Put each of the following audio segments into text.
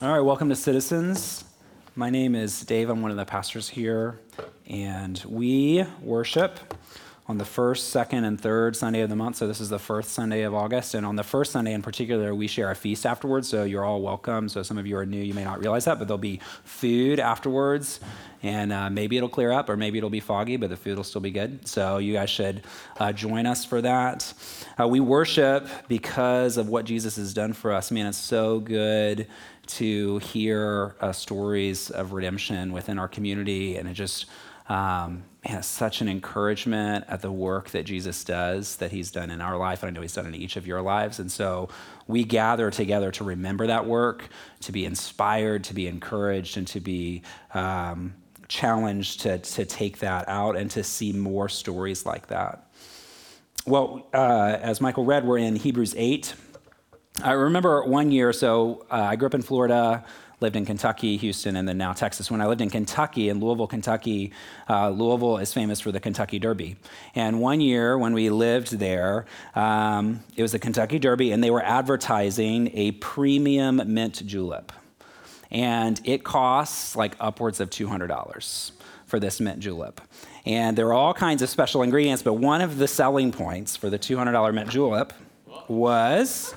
All right, welcome to Citizens. My name is Dave. I'm one of the pastors here, and we worship on the first, second, and third Sunday of the month. So this is the first Sunday of August, and on the first Sunday in particular, we share a feast afterwards, so you're all welcome. So some of you are new, you may not realize that, but there'll be food afterwards, and maybe it'll clear up, or maybe it'll be foggy, but the food will still be good. So you guys should join us for that. We worship because of what Jesus has done for us. Man, it's so good to hear stories of redemption within our community, and it just it's such an encouragement at the work that Jesus does, that he's done in our life, and I know he's done in each of your lives. And so we gather together to remember that work, to be inspired, to be encouraged, and to be challenged to take that out and to see more stories like that. Well, as Michael read, we're in Hebrews 8. I remember one year, I grew up in Florida, lived in Kentucky, Houston, and then now Texas. When I lived in Kentucky, in Louisville, Kentucky, Louisville is famous for the Kentucky Derby. And one year when we lived there, it was the Kentucky Derby, and they were advertising a premium mint julep. And it costs like upwards of $200 for this mint julep. And there are all kinds of special ingredients, but one of the selling points for the $200 mint julep was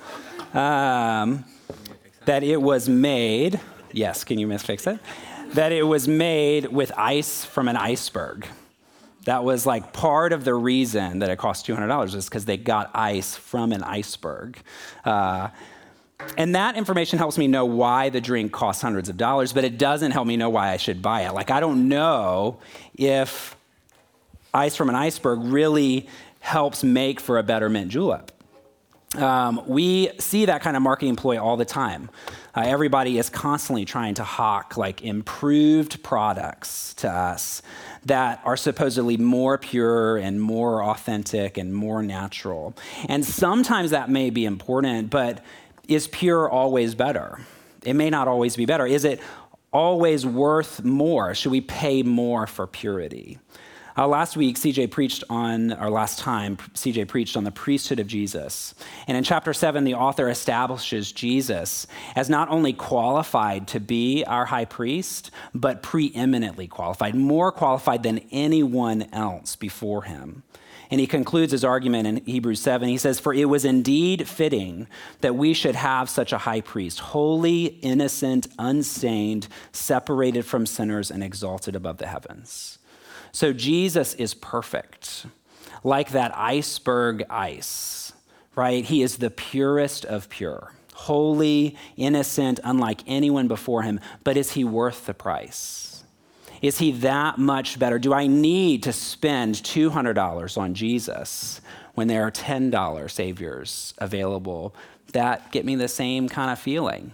that it was made, yes, can you fix it? That it was made with ice from an iceberg. That was like part of the reason that it cost $200 is because they got ice from an iceberg. And that information helps me know why the drink costs hundreds of dollars, but it doesn't help me know why I should buy it. Like, I don't know if ice from an iceberg really helps make for a better mint julep. We see that kind of marketing ploy all the time. Everybody is constantly trying to hawk like improved products to us that are supposedly more pure and more authentic and more natural. And sometimes that may be important, but is pure always better? It may not always be better. Is it always worth more? Should we pay more for purity? Last time, CJ preached on the priesthood of Jesus. And in chapter 7, the author establishes Jesus as not only qualified to be our high priest, but preeminently qualified, more qualified than anyone else before him. And he concludes his argument in Hebrews 7. He says, "For it was indeed fitting that we should have such a high priest, holy, innocent, unstained, separated from sinners, and exalted above the heavens." So Jesus is perfect, like that iceberg ice, right? He is the purest of pure, holy, innocent, unlike anyone before him. But is he worth the price? Is he that much better? Do I need to spend $200 on Jesus when there are $10 saviors available that get me the same kind of feeling?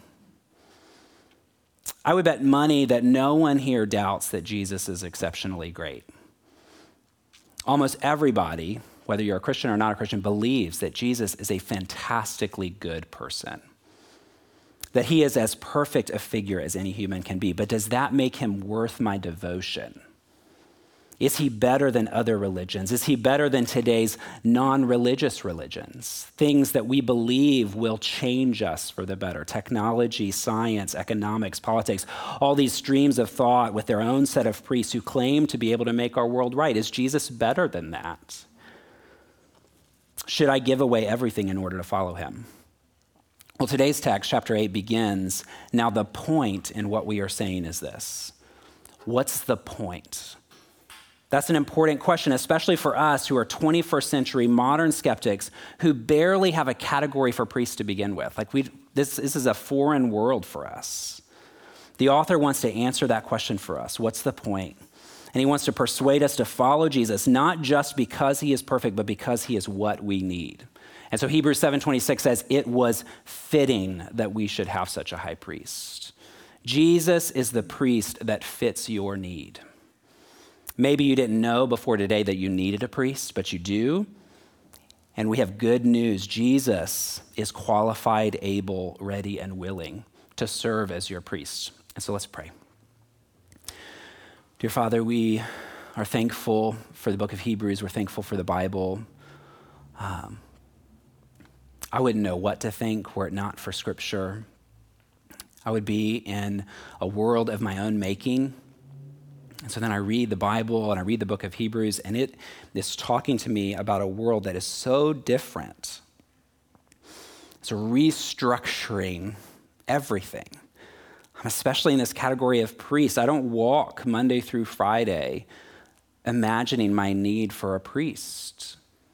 I would bet money that no one here doubts that Jesus is exceptionally great. Almost everybody, whether you're a Christian or not a Christian, believes that Jesus is a fantastically good person, that he is as perfect a figure as any human can be. But does that make him worth my devotion? Is he better than other religions? Is he better than today's non-religious religions? Things that we believe will change us for the better. Technology, science, economics, politics, all these streams of thought with their own set of priests who claim to be able to make our world right. Is Jesus better than that? Should I give away everything in order to follow him? Well, today's text, chapter 8, begins. Now, the point in what we are saying is this. What's the point? That's an important question, especially for us who are 21st century modern skeptics who barely have a category for priests to begin with. This is a foreign world for us. The author wants to answer that question for us. What's the point? And he wants to persuade us to follow Jesus, not just because he is perfect, but because he is what we need. And so Hebrews 7:26 says, "It was fitting that we should have such a high priest." Jesus is the priest that fits your need. Maybe you didn't know before today that you needed a priest, but you do. And we have good news. Jesus is qualified, able, ready, and willing to serve as your priest. And so let's pray. Dear Father, we are thankful for the book of Hebrews. We're thankful for the Bible. I wouldn't know what to think were it not for Scripture. I would be in a world of my own making. And so then I read the Bible and I read the book of Hebrews, and it is talking to me about a world that is so different. It's restructuring everything. I'm especially in this category of priest. I don't walk Monday through Friday imagining my need for a priest.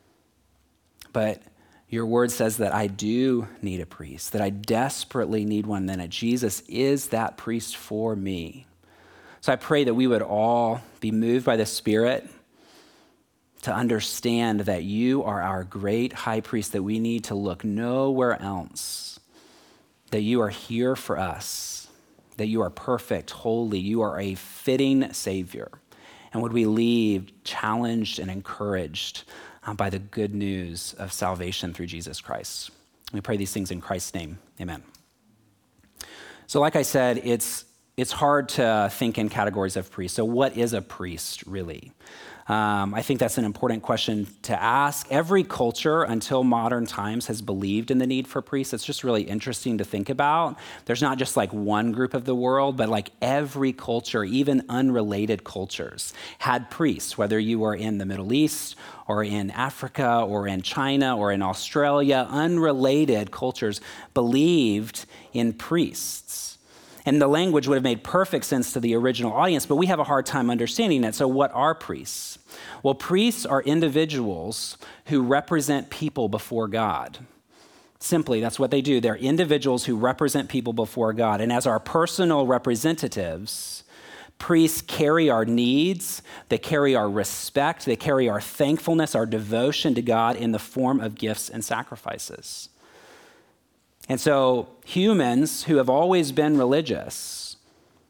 But your word says that I do need a priest, that I desperately need one, then that Jesus is that priest for me. So I pray that we would all be moved by the Spirit to understand that you are our great high priest, that we need to look nowhere else, that you are here for us, that you are perfect, holy, you are a fitting Savior. And would we leave challenged and encouraged by the good news of salvation through Jesus Christ. We pray these things in Christ's name. Amen. So like I said, it's hard to think in categories of priests. So what is a priest really? I think that's an important question to ask. Every culture until modern times has believed in the need for priests. It's just really interesting to think about. There's not just like one group of the world, but like every culture, even unrelated cultures, had priests, whether you were in the Middle East or in Africa or in China or in Australia. Unrelated cultures believed in priests. And the language would have made perfect sense to the original audience, but we have a hard time understanding it. So what are priests? Well, priests are individuals who represent people before God. Simply, that's what they do. They're individuals who represent people before God. And as our personal representatives, priests carry our needs, they carry our respect, they carry our thankfulness, our devotion to God in the form of gifts and sacrifices. And so humans who have always been religious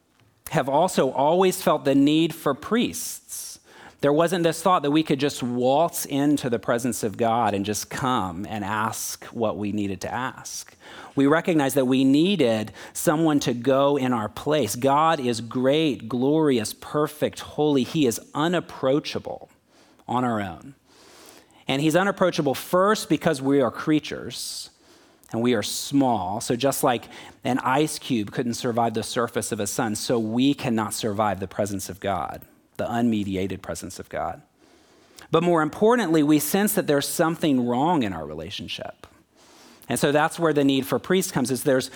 have also always felt the need for priests. There wasn't this thought that we could just waltz into the presence of God and just come and ask what we needed to ask. We recognized that we needed someone to go in our place. God is great, glorious, perfect, holy. He is unapproachable on our own. And he's unapproachable first because we are creatures. And we are small. So just like an ice cube couldn't survive the surface of a sun, so we cannot survive the presence of God, the unmediated presence of God. But more importantly, we sense that there's something wrong in our relationship. And so that's where the need for priests comes, is there's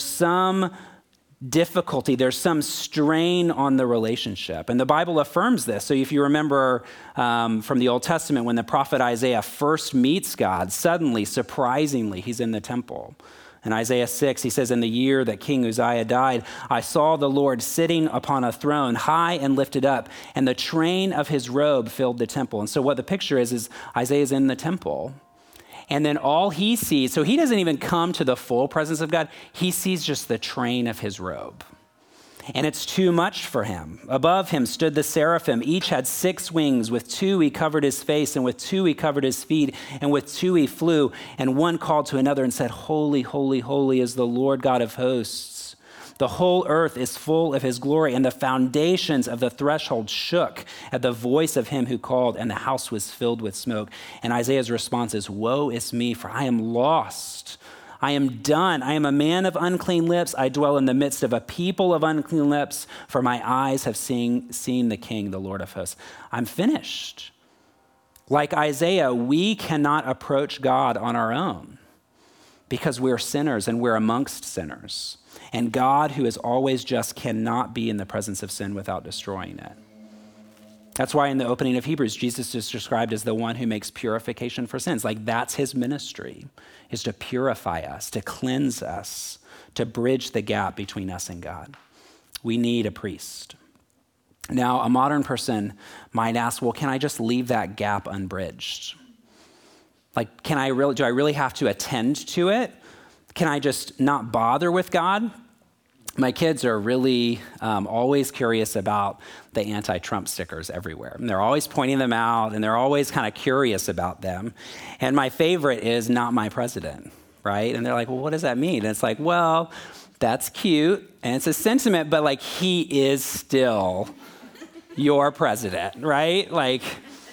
some difficulty, there's some strain on the relationship. And the Bible affirms this. So if you remember from the Old Testament, when the prophet Isaiah first meets God, suddenly, surprisingly, he's in the temple. In Isaiah 6, he says, in the year that King Uzziah died, I saw the Lord sitting upon a throne, high and lifted up, and the train of his robe filled the temple. And so what the picture is Isaiah's in the temple. And then all he sees, so he doesn't even come to the full presence of God. He sees just the train of his robe. And it's too much for him. Above him stood the seraphim. Each had 6 wings. With 2 he covered his face, and with 2 he covered his feet, and with 2 he flew. And one called to another and said, Holy, holy, holy is the Lord God of hosts. The whole earth is full of his glory, and the foundations of the threshold shook at the voice of him who called, and the house was filled with smoke. And Isaiah's response is, Woe is me, for I am lost. I am done. I am a man of unclean lips. I dwell in the midst of a people of unclean lips, for my eyes have seen the King, the Lord of hosts. I'm finished. Like Isaiah, we cannot approach God on our own because we're sinners and we're amongst sinners. And God, who is always just, cannot be in the presence of sin without destroying it. That's why in the opening of Hebrews, Jesus is described as the one who makes purification for sins. Like that's his ministry, is to purify us, to cleanse us, to bridge the gap between us and God. We need a priest. Now, a modern person might ask, well, can I just leave that gap unbridged? Like, do I really have to attend to it? Can I just not bother with God? My kids are really always curious about the anti-Trump stickers everywhere. And they're always pointing them out, and they're always kind of curious about them. And my favorite is not my president, right? And they're like, well, what does that mean? And it's like, well, that's cute, and it's a sentiment, but like he is still your president, right? Like,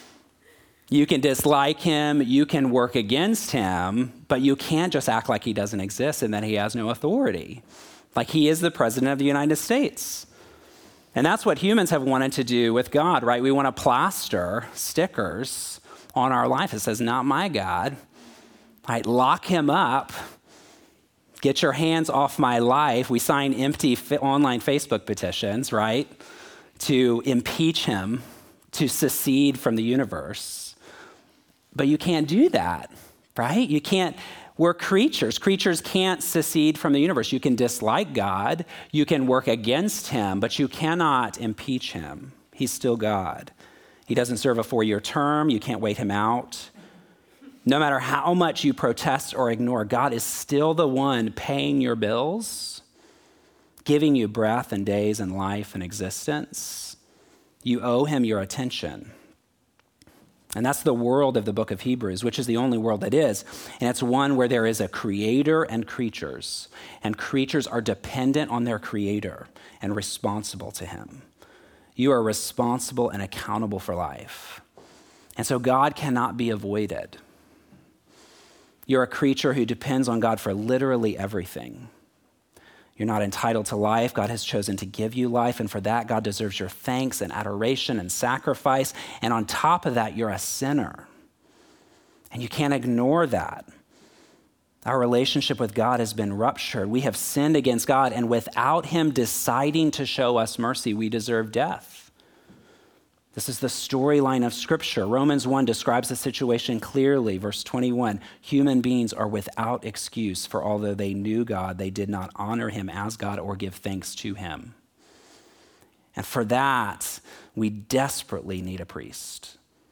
you can dislike him, you can work against him, but you can't just act like he doesn't exist and that he has no authority. Like he is the president of the United States. And that's what humans have wanted to do with God, right? We want to plaster stickers on our life. It says, not my God. Right? Lock him up. Get your hands off my life. We sign empty online Facebook petitions, right? To impeach him, to secede from the universe. But you can't do that, right? You can't. We're creatures. Creatures can't secede from the universe. You can dislike God. You can work against him, but you cannot impeach him. He's still God. He doesn't serve a 4-year term. You can't wait him out. No matter how much you protest or ignore, God is still the one paying your bills, giving you breath and days and life and existence. You owe him your attention. And that's the world of the book of Hebrews, which is the only world that is. And it's one where there is a creator and creatures are dependent on their creator and responsible to him. You are responsible and accountable for life. And so God cannot be avoided. You're a creature who depends on God for literally everything. You're not entitled to life. God has chosen to give you life, and for that, God deserves your thanks and adoration and sacrifice. And on top of that, you're a sinner. And you can't ignore that. Our relationship with God has been ruptured. We have sinned against God, and without him deciding to show us mercy, we deserve death. This is the storyline of Scripture. Romans 1 describes the situation clearly. Verse 21, human beings are without excuse, for although they knew God, they did not honor him as God or give thanks to him. And for that, we desperately need a priest.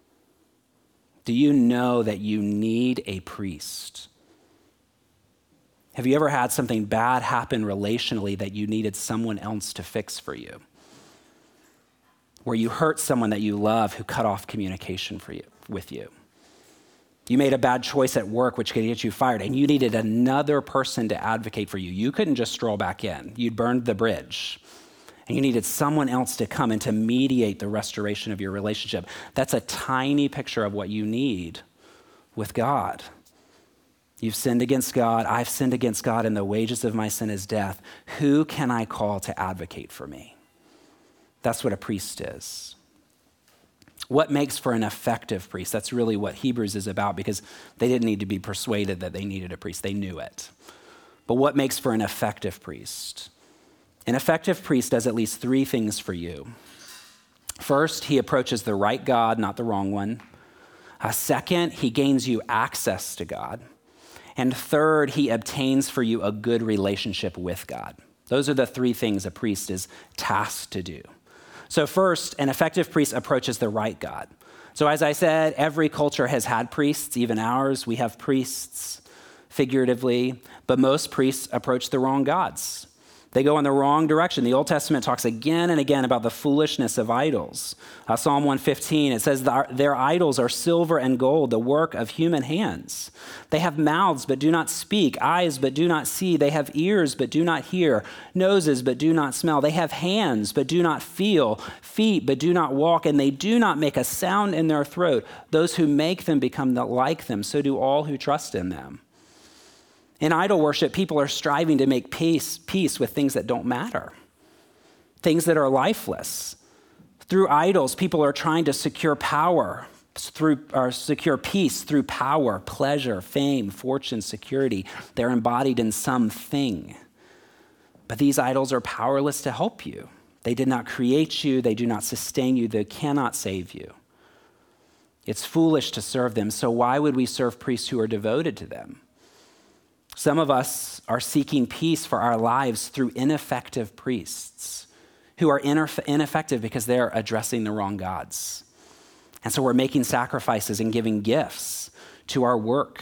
Do you know that you need a priest? Have you ever had something bad happen relationally that you needed someone else to fix for you? Where you hurt someone that you love who cut off communication with you. You made a bad choice at work, which could get you fired, and you needed another person to advocate for you. You couldn't just stroll back in. You'd burned the bridge. And you needed someone else to come and to mediate the restoration of your relationship. That's a tiny picture of what you need with God. You've sinned against God. I've sinned against God, and the wages of my sin is death. Who can I call to advocate for me? That's what a priest is. What makes for an effective priest? That's really what Hebrews is about, because they didn't need to be persuaded that they needed a priest. They knew it. But what makes for an effective priest? An effective priest does at least 3 things for you. First, he approaches the right God, not the wrong one. Second, he gains you access to God. And third, he obtains for you a good relationship with God. Those are the 3 things a priest is tasked to do. So first, an effective priest approaches the right God. So as I said, every culture has had priests, even ours. We have priests, figuratively, but most priests approach the wrong gods. They go in the wrong direction. The Old Testament talks again and again about the foolishness of idols. Psalm 115, it says, their idols are silver and gold, the work of human hands. They have mouths but do not speak, eyes but do not see. They have ears but do not hear, noses but do not smell. They have hands but do not feel, feet but do not walk, and they do not make a sound in their throat. Those who make them become like them, so do all who trust in them. In idol worship, people are striving to make peace with things that don't matter, things that are lifeless. Through idols, people are trying to secure power, secure peace through power, pleasure, fame, fortune, security. They're embodied in something. But these idols are powerless to help you. They did not create you. They do not sustain you. They cannot save you. It's foolish to serve them. So why would we serve priests who are devoted to them? Some of us are seeking peace for our lives through ineffective priests who are ineffective because they're addressing the wrong gods. And so we're making sacrifices and giving gifts to our work,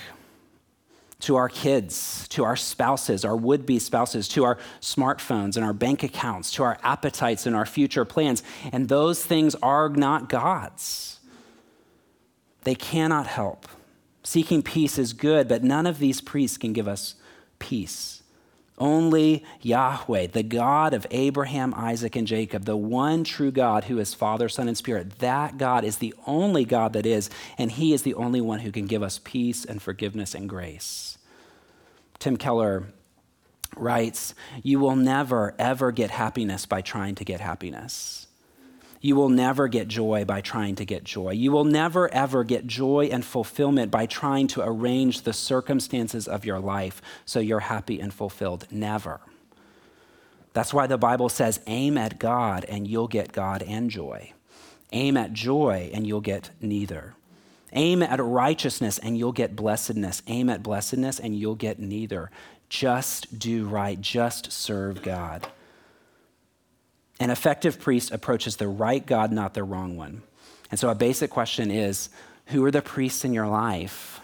to our kids, to our spouses, our would-be spouses, to our smartphones and our bank accounts, to our appetites and our future plans. And those things are not gods. They cannot help. Seeking peace is good, but none of these priests can give us peace. Only Yahweh, the God of Abraham, Isaac, and Jacob, the one true God who is Father, Son, and Spirit, that God is the only God that is, and he is the only one who can give us peace and forgiveness and grace. Tim Keller writes, "You will never, ever get happiness by trying to get happiness. You will never get joy by trying to get joy. You will never, ever get joy and fulfillment by trying to arrange the circumstances of your life so you're happy and fulfilled. Never." That's why the Bible says, aim at God and you'll get God and joy. Aim at joy and you'll get neither. Aim at righteousness and you'll get blessedness. Aim at blessedness and you'll get neither. Just do right. Just serve God. An effective priest approaches the right God, not the wrong one. And so a basic question is, who are the priests in your life?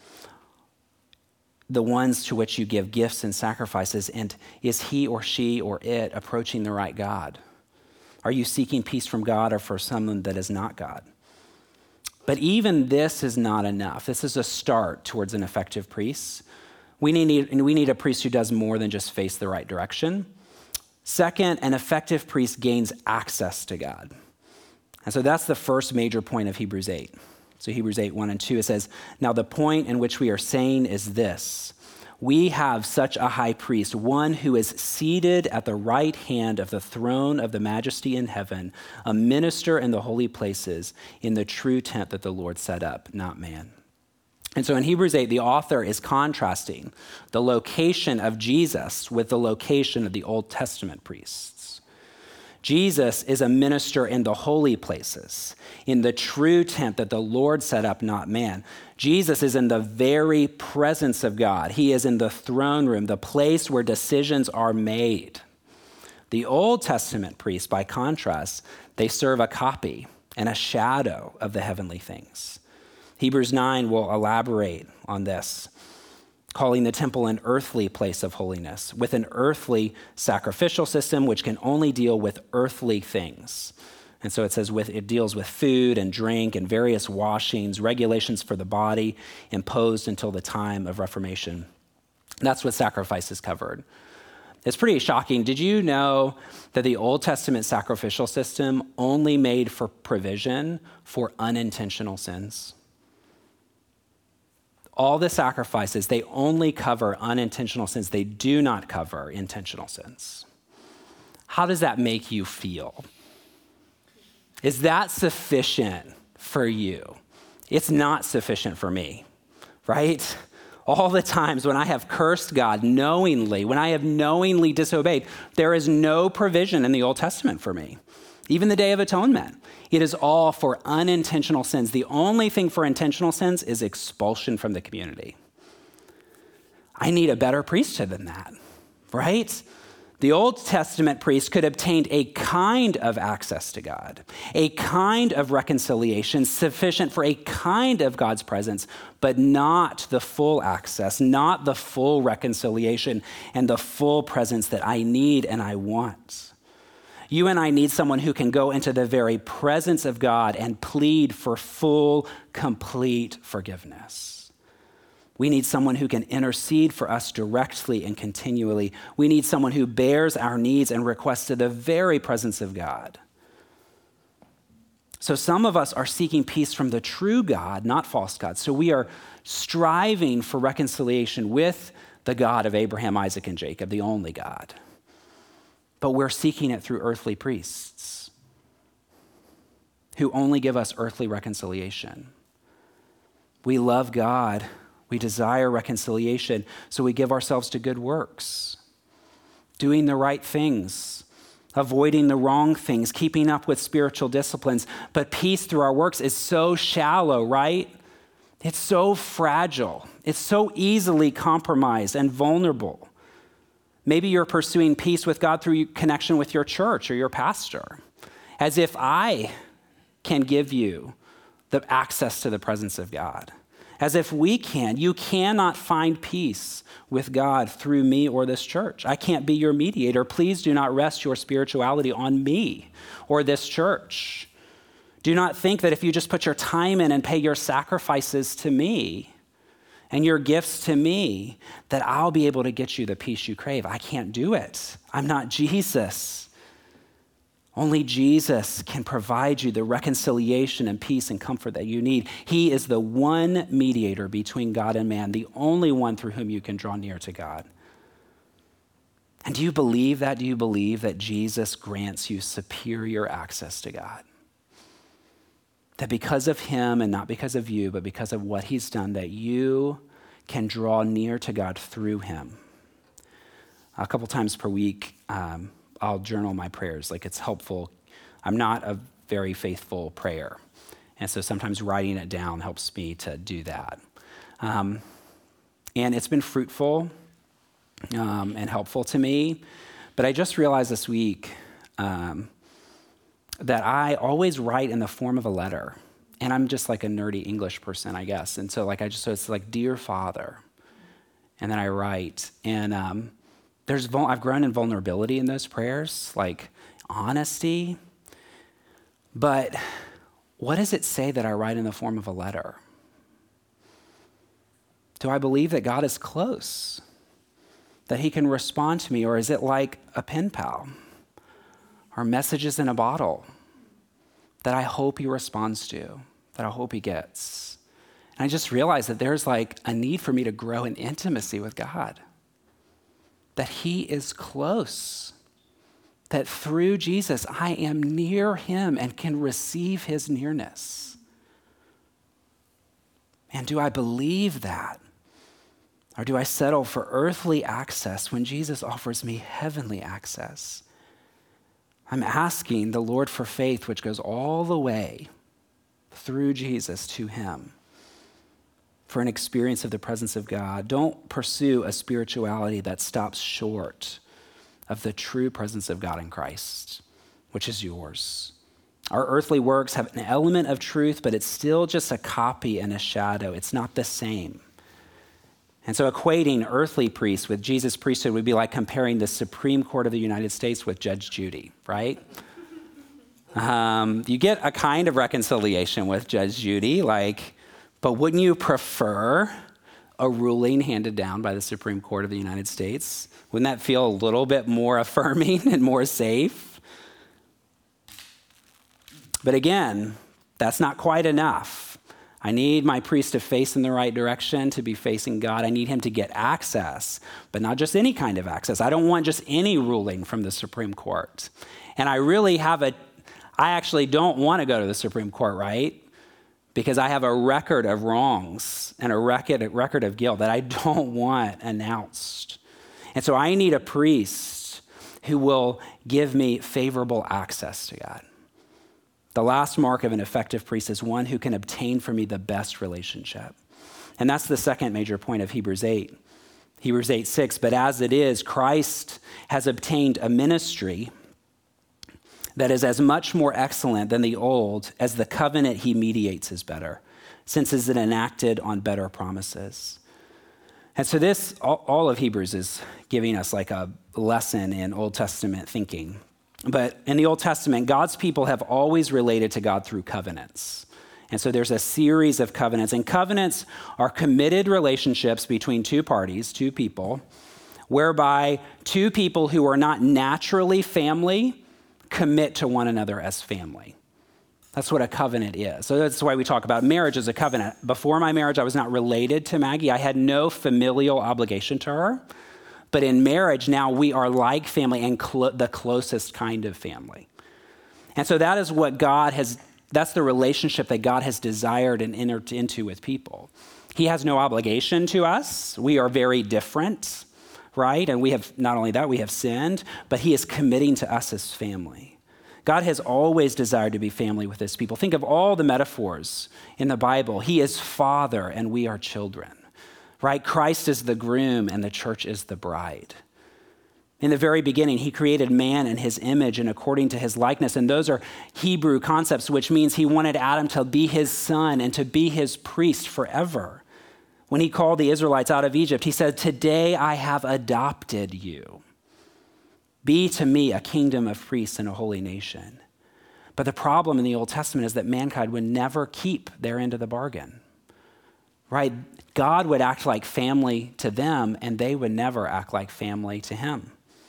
The ones to which you give gifts and sacrifices, and is he or she or it approaching the right God? Are you seeking peace from God or for someone that is not God? But even this is not enough. This is a start towards an effective priest. We need a priest who does more than just face the right direction. Second, an effective priest gains access to God. And so that's the first major point of Hebrews 8. So Hebrews 8, 1 and 2, it says, "Now the point in which we are saying is this: we have such a high priest, one who is seated at the right hand of the throne of the majesty in heaven, a minister in the holy places, in the true tent that the Lord set up, not man." And so in Hebrews 8, the author is contrasting the location of Jesus with the location of the Old Testament priests. Jesus is a minister in the holy places, in the true tent that the Lord set up, not man. Jesus is in the very presence of God. He is in the throne room, the place where decisions are made. The Old Testament priests, by contrast, they serve a copy and a shadow of the heavenly things. Hebrews 9 will elaborate on this, calling the temple an earthly place of holiness, with an earthly sacrificial system which can only deal with earthly things. And so it says it deals with food and drink and various washings, regulations for the body imposed until the time of Reformation. That's what sacrifices covered. It's pretty shocking. Did you know that the Old Testament sacrificial system only made for provision for unintentional sins? All the sacrifices, they only cover unintentional sins. They do not cover intentional sins. How does that make you feel? Is that sufficient for you? It's not sufficient for me, right? All the times when I have cursed God knowingly, when I have knowingly disobeyed, there is no provision in the Old Testament for me. Even the Day of Atonement, it is all for unintentional sins. The only thing for intentional sins is expulsion from the community. I need a better priesthood than that, right? The Old Testament priest could obtain a kind of access to God, a kind of reconciliation sufficient for a kind of God's presence, but not the full access, not the full reconciliation and the full presence that I need and I want. You and I need someone who can go into the very presence of God and plead for full, complete forgiveness. We need someone who can intercede for us directly and continually. We need someone who bears our needs and requests to the very presence of God. So some of us are seeking peace from the true God, not false gods. So we are striving for reconciliation with the God of Abraham, Isaac, and Jacob, the only God. But we're seeking it through earthly priests who only give us earthly reconciliation. We love God. We desire reconciliation, so we give ourselves to good works, doing the right things, avoiding the wrong things, keeping up with spiritual disciplines. But peace through our works is so shallow, right? It's so fragile. It's so easily compromised and vulnerable. Maybe you're pursuing peace with God through connection with your church or your pastor, as if I can give you the access to the presence of God. As if we can. You cannot find peace with God through me or this church. I can't be your mediator. Please do not rest your spirituality on me or this church. Do not think that if you just put your time in and pay your sacrifices to me and your gifts to me, that I'll be able to get you the peace you crave. I can't do it. I'm not Jesus. Only Jesus can provide you the reconciliation and peace and comfort that you need. He is the one mediator between God and man, the only one through whom you can draw near to God. And do you believe that? Do you believe that Jesus grants you superior access to God? That because of him and not because of you, but because of what he's done, that you can draw near to God through him. A couple times per week, I'll journal my prayers. Like, it's helpful. I'm not a very faithful prayer. And so sometimes writing it down helps me to do that. And it's been fruitful and helpful to me. But I just realized this week that I always write in the form of a letter. And I'm just like a nerdy English person, I guess. And so so it's like, Dear Father. And then I write. And I've grown in vulnerability in those prayers, like honesty. But what does it say that I write in the form of a letter? Do I believe that God is close? That he can respond to me? Or is it like a pen pal? Or messages in a bottle that I hope he responds to, that I hope he gets? And I just realized that there's like a need for me to grow in intimacy with God. That he is close. That through Jesus, I am near him and can receive his nearness. And do I believe that? Or do I settle for earthly access when Jesus offers me heavenly access? I'm asking the Lord for faith, which goes all the way through Jesus to him, for an experience of the presence of God. Don't pursue a spirituality that stops short of the true presence of God in Christ, which is yours. Our earthly works have an element of truth, but it's still just a copy and a shadow. It's not the same. And so equating earthly priests with Jesus' priesthood would be like comparing the Supreme Court of the United States with Judge Judy, right? You get a kind of reconciliation with Judge Judy, but wouldn't you prefer a ruling handed down by the Supreme Court of the United States? Wouldn't that feel a little bit more affirming and more safe? But again, that's not quite enough. I need my priest to face in the right direction, to be facing God. I need him to get access, but not just any kind of access. I don't want just any ruling from the Supreme Court. And I actually don't want to go to the Supreme Court, right? Because I have a record of wrongs and a record of guilt that I don't want announced. And so I need a priest who will give me favorable access to God. The last mark of an effective priest is one who can obtain for me the best relationship. And that's the second major point of Hebrews 8. Hebrews 8:6, but as it is, Christ has obtained a ministry that is as much more excellent than the old as the covenant he mediates is better, since it is enacted on better promises. And so all of Hebrews is giving us like a lesson in Old Testament thinking. But in the Old Testament, God's people have always related to God through covenants. And so there's a series of covenants. And covenants are committed relationships between two parties, two people, whereby two people who are not naturally family commit to one another as family. That's what a covenant is. So that's why we talk about marriage as a covenant. Before my marriage, I was not related to Maggie. I had no familial obligation to her. But in marriage, now we are like family and the closest kind of family. And so that is what that's the relationship that God has desired and entered into with people. He has no obligation to us. We are very different, right? And we have, not only that, we have sinned, but he is committing to us as family. God has always desired to be family with his people. Think of all the metaphors in the Bible. He is father and we are children. Right? Christ is the groom and the church is the bride. In the very beginning, he created man in his image and according to his likeness. And those are Hebrew concepts, which means he wanted Adam to be his son and to be his priest forever. When he called the Israelites out of Egypt, he said, "Today I have adopted you. Be to me a kingdom of priests and a holy nation." But the problem in the Old Testament is that mankind would never keep their end of the bargain. Right? God would act like family to them, and they would never act like family to him.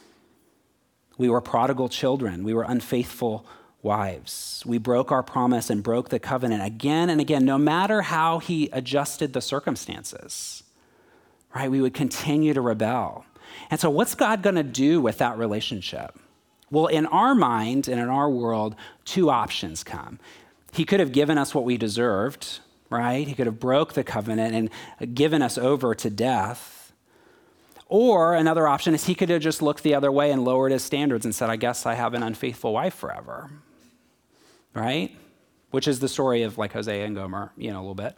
We were prodigal children. We were unfaithful wives. We broke our promise and broke the covenant again and again, no matter how he adjusted the circumstances. Right? We would continue to rebel. And so what's God going to do with that relationship? Well, in our mind and in our world, two options come. He could have given us what we deserved, right? He could have broke the covenant and given us over to death. Or another option is he could have just looked the other way and lowered his standards and said, I guess I have an unfaithful wife forever, right? Which is the story of like Hosea and Gomer, a little bit.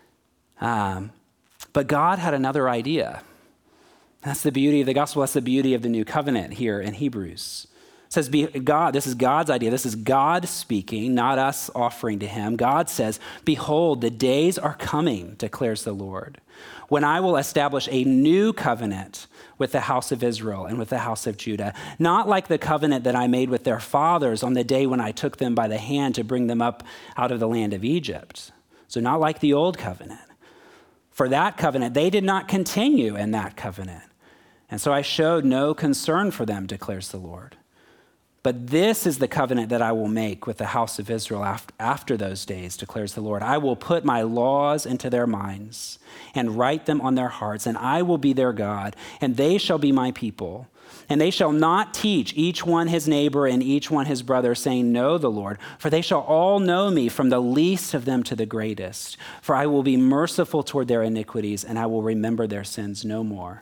But God had another idea. That's the beauty of the gospel. That's the beauty of the new covenant here in Hebrews. It says, this is God's idea. This is God speaking, not us offering to him. God says, behold, the days are coming, declares the Lord, when I will establish a new covenant with the house of Israel and with the house of Judah, not like the covenant that I made with their fathers on the day when I took them by the hand to bring them up out of the land of Egypt. So not like the old covenant. For that covenant, they did not continue in that covenant. And so I showed no concern for them, declares the Lord. But this is the covenant that I will make with the house of Israel after those days, declares the Lord. I will put my laws into their minds and write them on their hearts, and I will be their God, and they shall be my people. And they shall not teach each one his neighbor and each one his brother, saying, know the Lord, for they shall all know me, from the least of them to the greatest. For I will be merciful toward their iniquities, and I will remember their sins no more.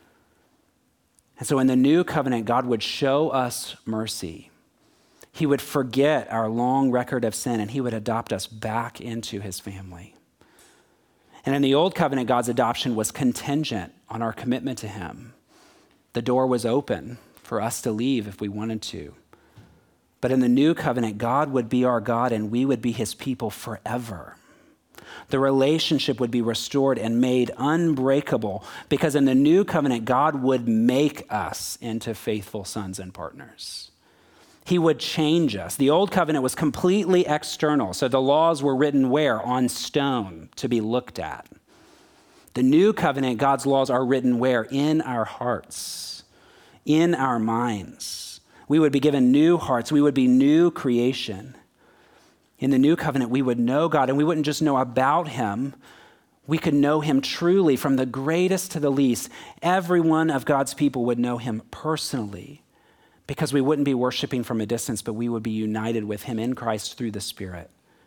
And so in the new covenant, God would show us mercy. He would forget our long record of sin, and he would adopt us back into his family. And in the old covenant, God's adoption was contingent on our commitment to him. The door was open for us to leave if we wanted to. But in the new covenant, God would be our God and we would be his people forever. The relationship would be restored and made unbreakable because in the new covenant, God would make us into faithful sons and partners. He would change us. The old covenant was completely external, so the laws were written where? On stone to be looked at. The new covenant, God's laws are written where? In our hearts, in our minds. We would be given new hearts. We would be new creation. In the new covenant, we would know God, and we wouldn't just know about him. We could know him truly from the greatest to the least. Every one of God's people would know him personally because we wouldn't be worshiping from a distance, but we would be united with him in Christ through the Spirit.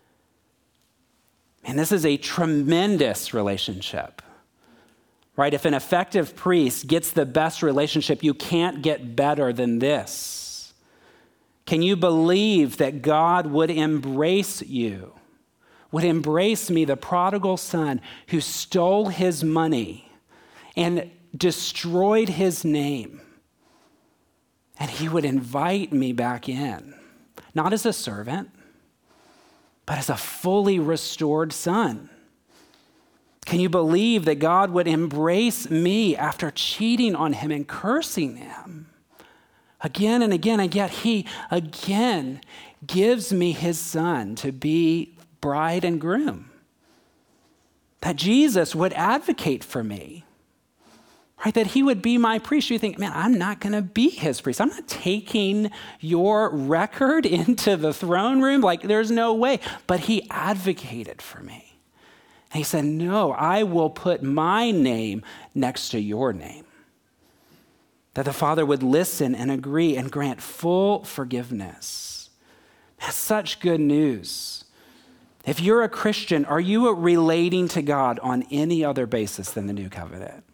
And this is a tremendous relationship. Right? If an effective priest gets the best relationship, you can't get better than this. Can you believe that God would embrace you, would embrace me, the prodigal son who stole his money and destroyed his name, and he would invite me back in, not as a servant, but as a fully restored son? Can you believe that God would embrace me after cheating on him and cursing him again and again, and yet he again gives me his son to be bride and groom? That Jesus would advocate for me, right? That he would be my priest. You think, man, I'm not going to be his priest. I'm not taking your record into the throne room. Like, there's no way. But he advocated for me. And he said, no, I will put my name next to your name. That the Father would listen and agree and grant full forgiveness. That's such good news. If you're a Christian, are you relating to God on any other basis than the new covenant?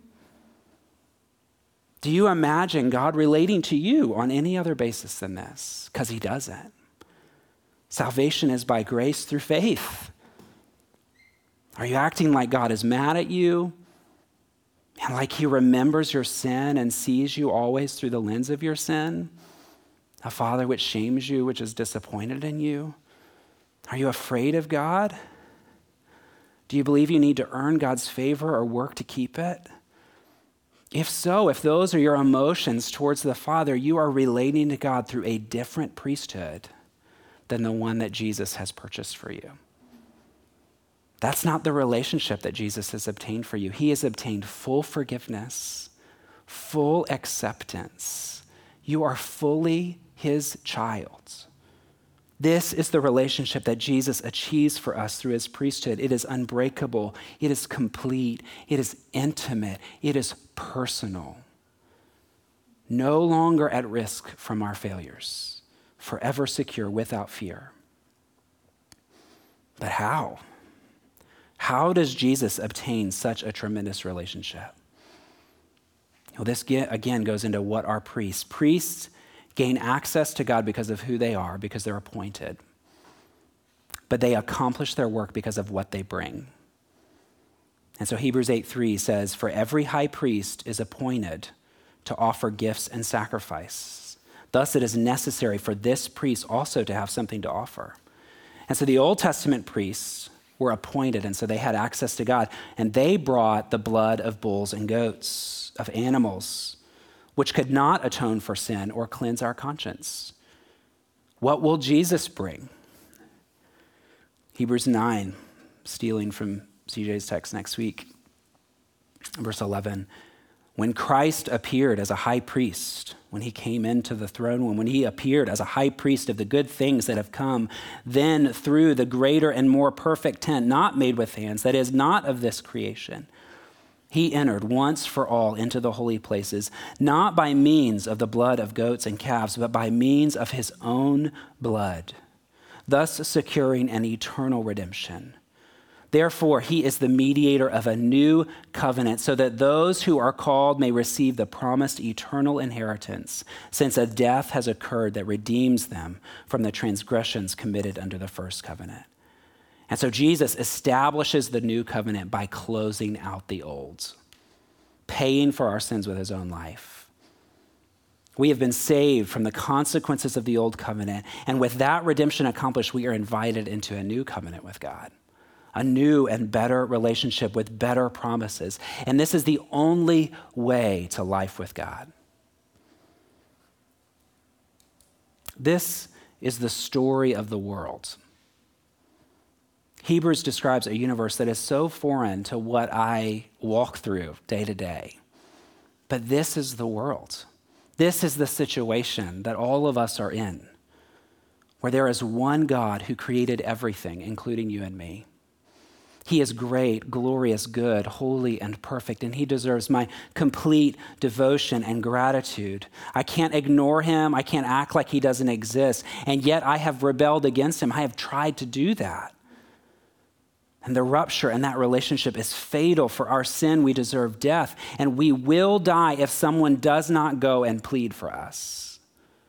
Do you imagine God relating to you on any other basis than this? Because he doesn't. Salvation is by grace through faith. Are you acting like God is mad at you and like he remembers your sin and sees you always through the lens of your sin? A father which shames you, which is disappointed in you? Are you afraid of God? Do you believe you need to earn God's favor or work to keep it? If so, if those are your emotions towards the Father, you are relating to God through a different priesthood than the one that Jesus has purchased for you. That's not the relationship that Jesus has obtained for you. He has obtained full forgiveness, full acceptance. You are fully his child. This is the relationship that Jesus achieves for us through his priesthood. It is unbreakable. It is complete. It is intimate. It is personal. no longer at risk from our failures, forever secure without fear. But how? How does Jesus obtain such a tremendous relationship? Well, this again goes into what are priests. Priests gain access to God because of who they are, because they're appointed. But they accomplish their work because of what they bring. And so Hebrews 8:3 says, "For every high priest is appointed to offer gifts and sacrifice. Thus it is necessary for this priest also to have something to offer." And so the Old Testament priests were appointed, and so they had access to God, and they brought the blood of bulls and goats, of animals, which could not atone for sin or cleanse our conscience. What will Jesus bring? Hebrews 9, stealing from CJ's text next week, verse 11. When Christ appeared as a high priest, when he came into the throne room, when he appeared as a high priest of the good things that have come, then through the greater and more perfect tent, not made with hands, that is not of this creation, he entered once for all into the holy places, not by means of the blood of goats and calves, but by means of his own blood, thus securing an eternal redemption. Therefore, he is the mediator of a new covenant, so that those who are called may receive the promised eternal inheritance, since a death has occurred that redeems them from the transgressions committed under the first covenant. And so Jesus establishes the new covenant by closing out the old, paying for our sins with his own life. We have been saved from the consequences of the old covenant, and with that redemption accomplished, we are invited into a new covenant with God. A new and better relationship with better promises. And this is the only way to life with God. This is the story of the world. Hebrews describes a universe that is so foreign to what I walk through day to day. But this is the world. This is the situation that all of us are in, where there is one God who created everything, including you and me. He is great, glorious, good, holy, and perfect, and he deserves my complete devotion and gratitude. I can't ignore him. I can't act like he doesn't exist, and yet I have rebelled against him. I have tried to do that. And the rupture in that relationship is fatal. For our sin, we deserve death, and we will die if someone does not go and plead for us.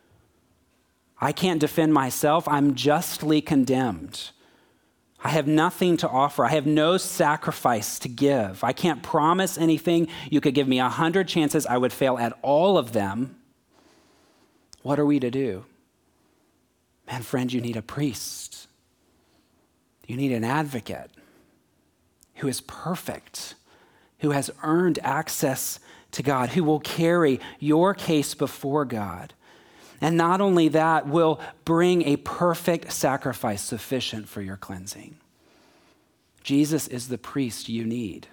I can't defend myself. I'm justly condemned. I have nothing to offer. I have no sacrifice to give. I can't promise anything. You could give me 100 chances. I would fail at all of them. What are we to do? Man, friend, you need a priest. You need an advocate who is perfect, who has earned access to God, who will carry your case before God. And not only that, will bring a perfect sacrifice sufficient for your cleansing. Jesus is the priest you need.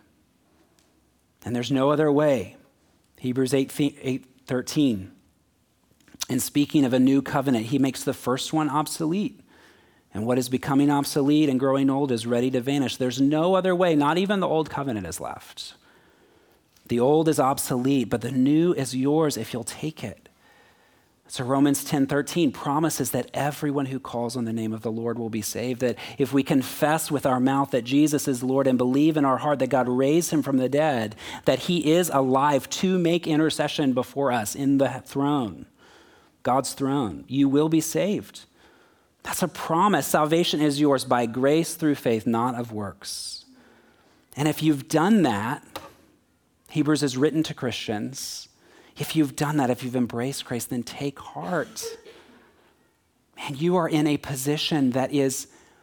And there's no other way. Hebrews 8:13. And speaking of a new covenant, he makes the first one obsolete. And what is becoming obsolete and growing old is ready to vanish. There's no other way. Not even the old covenant is left. The old is obsolete, but the new is yours if you'll take it. So Romans 10:13 promises that everyone who calls on the name of the Lord will be saved, that if we confess with our mouth that Jesus is Lord and believe in our heart that God raised him from the dead, that he is alive to make intercession before us in the throne, God's throne, you will be saved. That's a promise. Salvation is yours by grace through faith, not of works. And if you've done that, Hebrews is written to Christians. If you've done that, if you've embraced Christ, then take heart. Man, you are in a position that is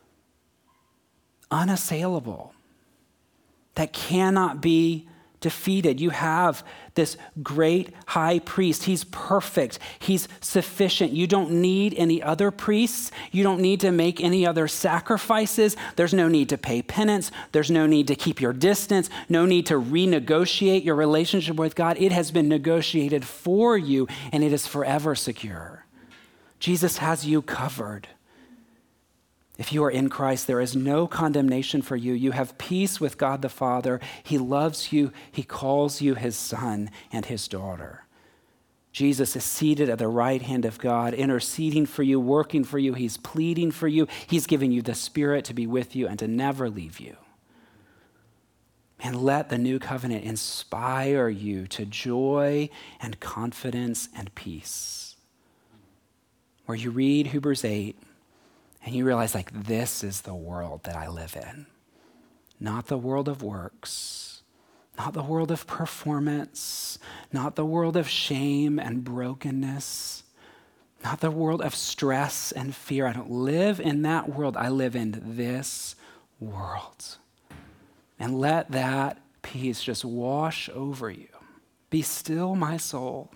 unassailable, that cannot be defeated. You have this great high priest. He's perfect. He's sufficient. You don't need any other priests. You don't need to make any other sacrifices. There's no need to pay penance. There's no need to keep your distance. No need to renegotiate your relationship with God. It has been negotiated for you, and it is forever secure. Jesus has you covered. If you are in Christ, there is no condemnation for you. You have peace with God the Father. He loves you. He calls you his son and his daughter. Jesus is seated at the right hand of God, interceding for you, working for you. He's pleading for you. He's giving you the Spirit to be with you and to never leave you. And let the new covenant inspire you to joy and confidence and peace. Where you read Hebrews 8 and you realize, like, this is the world that I live in. Not the world of works, not the world of performance, not the world of shame and brokenness, not the world of stress and fear. I don't live in that world. I live in this world. And let that peace just wash over you. Be still, my soul.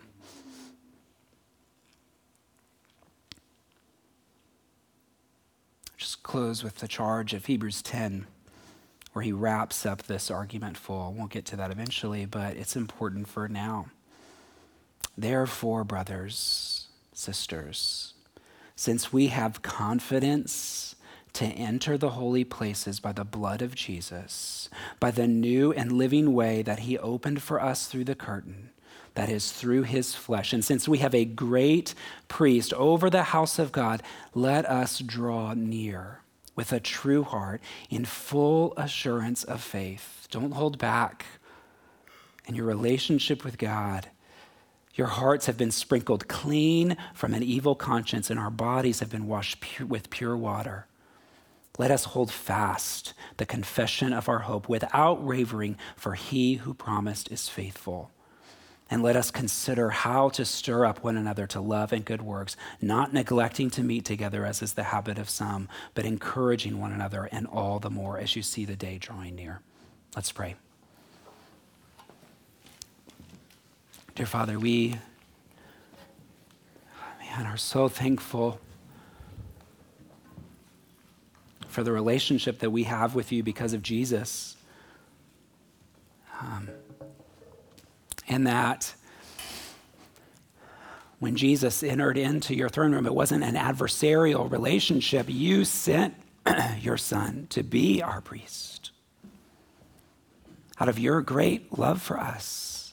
Just close with the charge of Hebrews 10, where he wraps up this argument full. We'll get to that eventually, but it's important for now. Therefore, brothers, sisters, since we have confidence to enter the holy places by the blood of Jesus, by the new and living way that he opened for us through the curtain, that is, through his flesh. And since we have a great priest over the house of God, let us draw near with a true heart in full assurance of faith. Don't hold back in your relationship with God. Your hearts have been sprinkled clean from an evil conscience, and our bodies have been washed with pure water. Let us hold fast the confession of our hope without wavering, for he who promised is faithful. And let us consider how to stir up one another to love and good works, not neglecting to meet together as is the habit of some, but encouraging one another, and all the more as you see the day drawing near. Let's pray. Dear Father, we are so thankful for the relationship that we have with you because of Jesus. And that when Jesus entered into your throne room, it wasn't an adversarial relationship. You sent your son to be our priest out of your great love for us.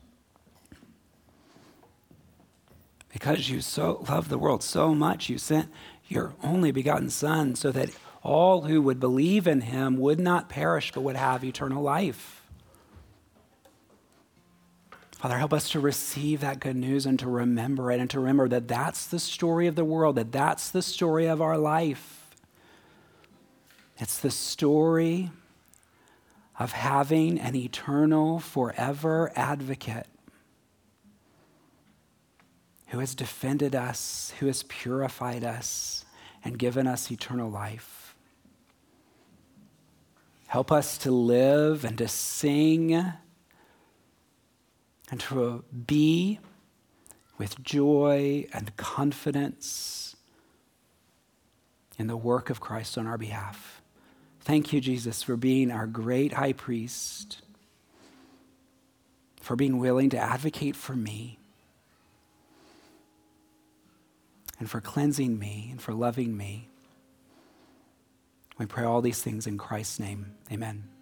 Because you so loved the world so much, you sent your only begotten son so that all who would believe in him would not perish but would have eternal life. Father, help us to receive that good news and to remember it, and to remember that that's the story of the world, that that's the story of our life. It's the story of having an eternal, forever advocate who has defended us, who has purified us, and given us eternal life. Help us to live and to sing and to be with joy and confidence in the work of Christ on our behalf. Thank you, Jesus, for being our great high priest, for being willing to advocate for me, and for cleansing me and for loving me. We pray all these things in Christ's name. Amen.